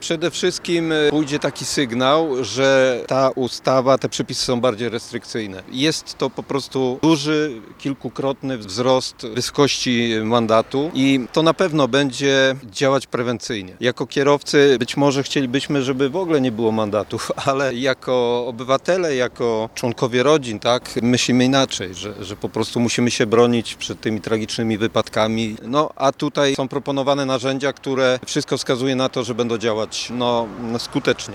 Przede wszystkim pójdzie taki sygnał, że ta ustawa, te przepisy są bardziej restrykcyjne. Jest to po prostu duży, kilkukrotny wzrost wysokości mandatu i to na pewno będzie działać prewencyjnie. Jako kierowcy być może chcielibyśmy, żeby w ogóle nie było mandatów, ale jako obywatele, jako członkowie rodzin, tak, myślimy inaczej, że po prostu musimy się bronić przed tymi tragicznymi wypadkami. No a tutaj są proponowane narzędzia, które wszystko wskazuje na to, że będą działać skutecznie.